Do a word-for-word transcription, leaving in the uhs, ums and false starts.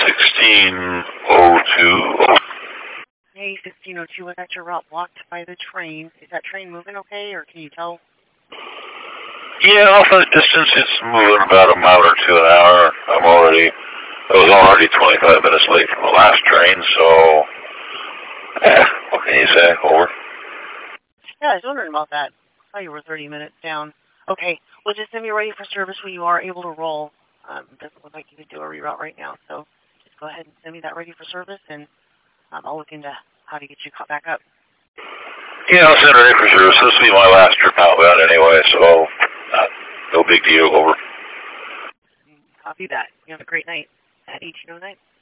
sixteen oh two. Hey, sixteen oh two, was that your route blocked by the train? Is that train moving okay, or can you tell? Yeah, off the distance, it's moving about a mile or two an hour. I'm already, I was already twenty-five minutes late from the last train, so, eh, what can you say? Over. Yeah, I was wondering about that. I thought you were thirty minutes down. Okay, well, just send me ready for service when you are able to roll. Um, it doesn't look like you can do a reroute right now, so just go ahead and send me that ready for service, and um, I'll look into how to get you caught back up. Yeah, I'll send it in for service. This will be my last trip outbound anyway, so uh, no big deal. Over. Copy that. You have a great night at eighteen oh nine.